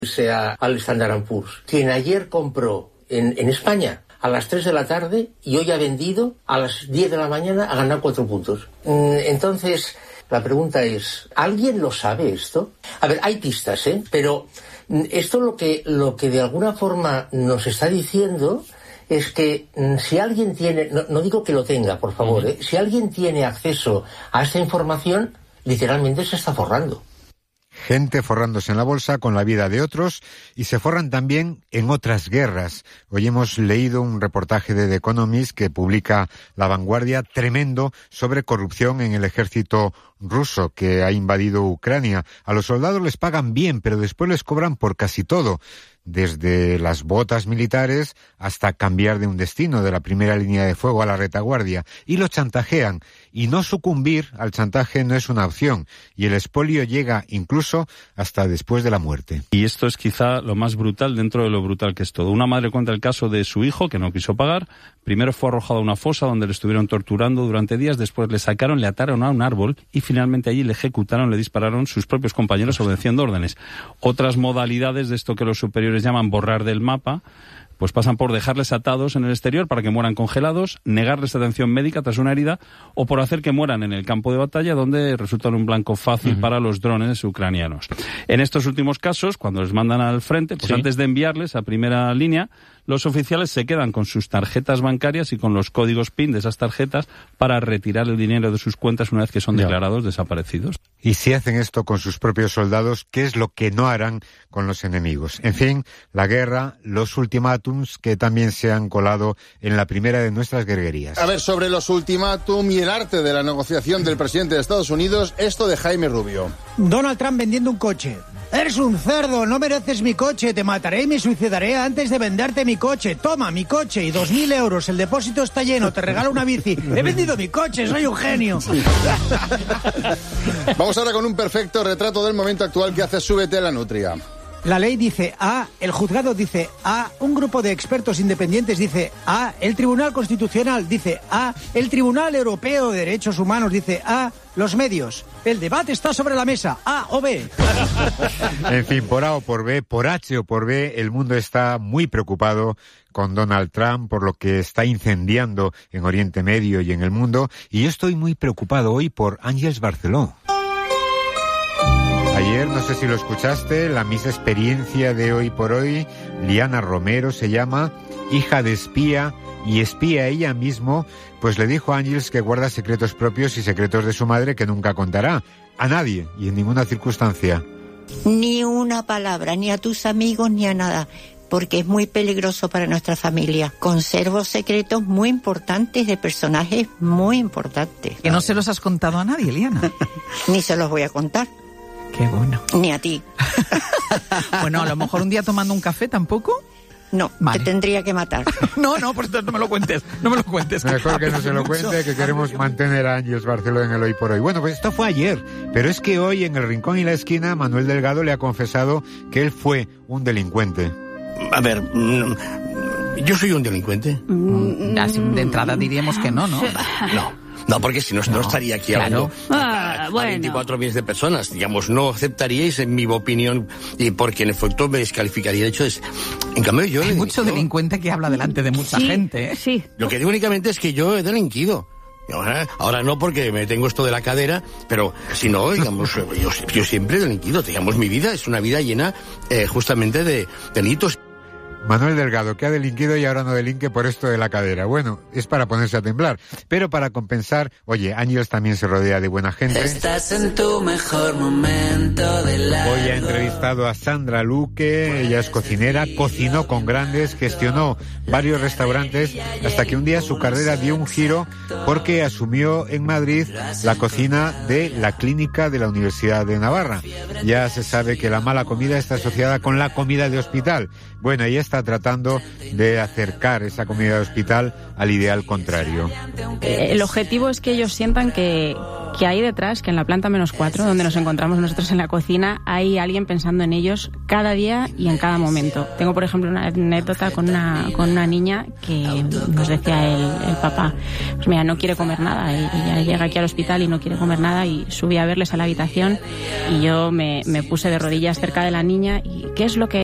sea al Standard & Poor's. Quien ayer compró en España a las 3 de la tarde y hoy ha vendido a las 10 de la mañana, ha ganado 4 puntos. Entonces, la pregunta es, ¿alguien lo sabe esto? A ver, hay pistas, pero esto lo que de alguna forma nos está diciendo es que si alguien tiene, no digo que lo tenga, por favor, si alguien tiene acceso a esta información, literalmente se está forrando. Gente forrándose en la bolsa con la vida de otros y se forran también en otras guerras. Hoy hemos leído un reportaje de The Economist que publica La Vanguardia tremendo sobre corrupción en el ejército ruso que ha invadido Ucrania. A los soldados les pagan bien, pero después les cobran por casi todo, desde las botas militares hasta cambiar de un destino, de la primera línea de fuego a la retaguardia, y los chantajean. Y no sucumbir al chantaje no es una opción, y el expolio llega incluso hasta después de la muerte. Y esto es quizá lo más brutal dentro de lo brutal que es todo. Una madre cuenta el caso de su hijo, que no quiso pagar. Primero fue arrojado a una fosa donde le estuvieron torturando durante días, después le sacaron, le ataron a un árbol y finalmente allí le ejecutaron, le dispararon sus propios compañeros obedeciendo órdenes. Otras modalidades de esto que los superiores llaman borrar del mapa, pues pasan por dejarles atados en el exterior para que mueran congelados, negarles atención médica tras una herida o por hacer que mueran en el campo de batalla, donde resultan un blanco fácil para los drones ucranianos. En estos últimos casos, cuando les mandan al frente, pues antes de enviarles a primera línea, los oficiales se quedan con sus tarjetas bancarias y con los códigos PIN de esas tarjetas para retirar el dinero de sus cuentas una vez que son declarados desaparecidos. Y si hacen esto con sus propios soldados, ¿qué es lo que no harán con los enemigos? En fin, la guerra, los ultimátums que también se han colado en la primera de nuestras guerrerías. A ver, sobre los ultimátum y el arte de la negociación del presidente de Estados Unidos, esto de Jaime Rubio. Donald Trump vendiendo un coche. Eres un cerdo, no mereces mi coche, te mataré y me suicidaré antes de venderte mi coche. Toma, mi coche y 2.000 euros, el depósito está lleno, te regalo una bici. He vendido mi coche, soy un genio. Vamos ahora con un perfecto retrato del momento actual que hace Súbete a la Nutria. La ley dice A, el juzgado dice A, un grupo de expertos independientes dice A, el Tribunal Constitucional dice A, el Tribunal Europeo de Derechos Humanos dice A, los medios. El debate está sobre la mesa, A o B. En fin, por A o por B, por H o por B, el mundo está muy preocupado con Donald Trump por lo que está incendiando en Oriente Medio y en el mundo. Y yo estoy muy preocupado hoy por Àngels Barceló. Ayer, no sé si lo escuchaste, la Miss Experiencia de Hoy por Hoy, Liana Romero se llama, hija de espía y espía ella mismo, pues le dijo a Àngels que guarda secretos propios y secretos de su madre que nunca contará a nadie y en ninguna circunstancia. Ni una palabra, ni a tus amigos, ni a nada, porque es muy peligroso para nuestra familia. Conservo secretos muy importantes de personajes muy importantes. ¿Que no se los has contado a nadie, Liana? Ni se los voy a contar. Qué bueno. Ni a ti. Bueno, a lo mejor un día tomando un café tampoco. No, vale. Te tendría que matar. No, por eso no me lo cuentes. No me lo cuentes. Mejor que no se lo cuente, que queremos mantener a Àngels Barceló en el Hoy por Hoy. Bueno, pues esto fue ayer, pero es que hoy en El Rincón y la Esquina, Manuel Delgado le ha confesado que él fue un delincuente. A ver, ¿yo soy un delincuente? De entrada diríamos que no, ¿no? No, porque si no estaría aquí hablando a 24 millones de personas. Digamos, no aceptaríais en mi opinión, y porque en efecto me descalificaría. De hecho, en cambio yo... Hay mucho delincuente que habla delante de mucha gente, ¿eh? Sí. Lo que digo únicamente es que yo he delinquido. Ahora no, porque me tengo esto de la cadera, pero si no, digamos, yo siempre he delinquido. Digamos, mi vida es una vida llena justamente de delitos. Manuel Delgado, que ha delinquido y ahora no delinque por esto de la cadera. Bueno, es para ponerse a temblar. Pero para compensar, oye, Àngels también se rodea de buena gente. Estás en tu mejor momento de la... Hoy ha entrevistado a Sandra Luque, ella es cocinera, cocinó con grandes, gestionó varios restaurantes, hasta que un día su carrera dio un giro porque asumió en Madrid la cocina de la clínica de la Universidad de Navarra. Ya se sabe que la mala comida está asociada con la comida de hospital. Bueno, ella está tratando de acercar esa comida de hospital al ideal contrario. El objetivo es que ellos sientan que que ahí detrás, que en la planta -4, donde nos encontramos nosotros en la cocina, hay alguien pensando en ellos cada día y en cada momento. Tengo, por ejemplo, una anécdota con una niña que nos decía el papá, pues mira, no quiere comer nada, ella llega aquí al hospital y no quiere comer nada, y subí a verles a la habitación y yo me puse de rodillas cerca de la niña y ¿qué es lo que